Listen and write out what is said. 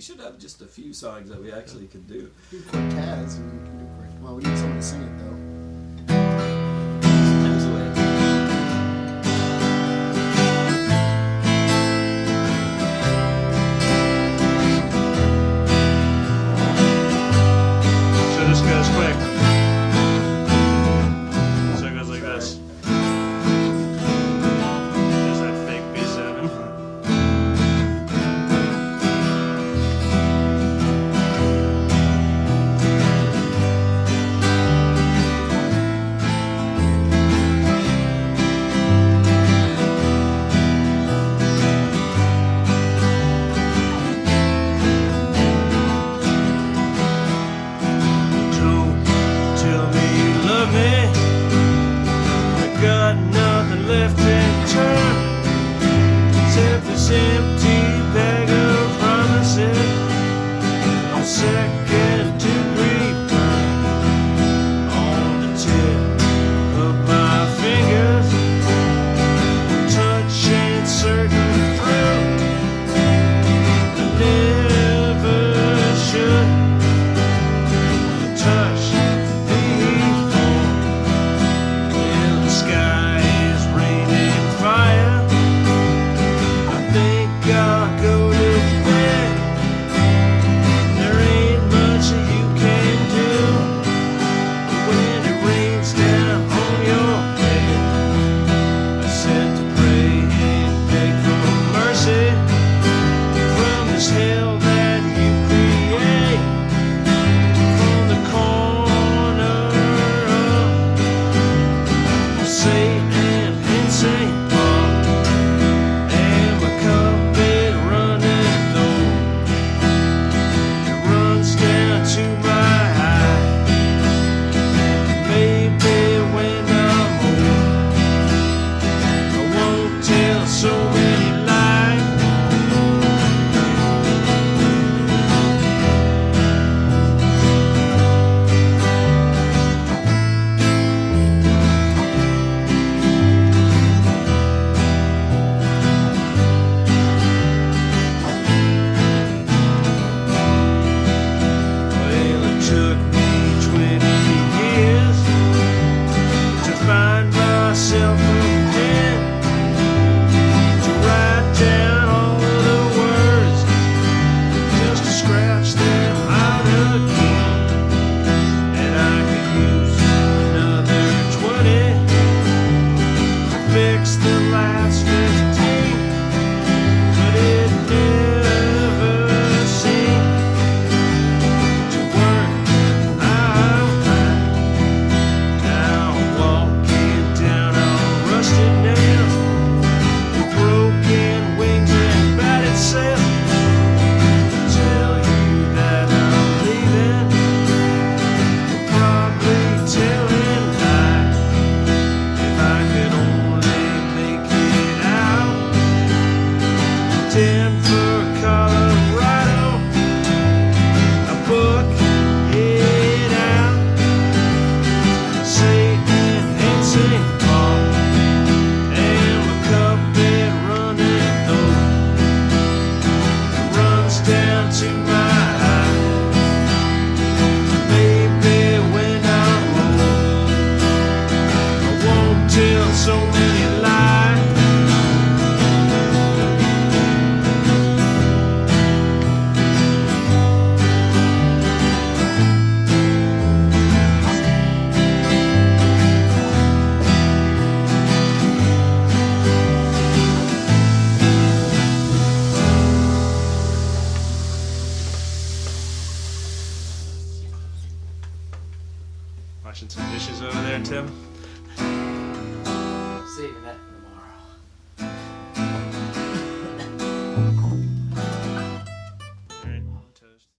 should have just a few songs that we actually can do. Do Cortez, and we can do Cortez. Well, we need someone to sing it though. Time's away. So this goes quick. So it goes like this. There's that fake B7. Don't tell me you love me. I got nothing left in turn except this empty bag of promises. A second degree burn on the tip of my fingers. Touch ain't certain through. I never should touch the phone. Well, the sky is raining fire. I think I'll go to bed. There ain't much you can do when it rains down on your head. I said to pray and beg for mercy from this hell that you create. From the corner of St. and St. Paul, and my cup is running low. It runs down to my eye. Maybe when I'm old, I won't tell so many lies. Well, it took me 20 years to find myself again, to write down all of the words, just to scratch them out again. And I could use another 20 to fix the last 15, but it never seemed to work out right. Now I'm walking down on rusted nails, with broken wings and battered sails. Tell you that I'm leaving, probably telling lies. If I could only make it out, Denver, Colorado, I book it out. St. and St. Paul, and my cup is running low. It runs down to my eye. Maybe when I'm old, I won't tell so many lies. Washing some dishes over there, Tim.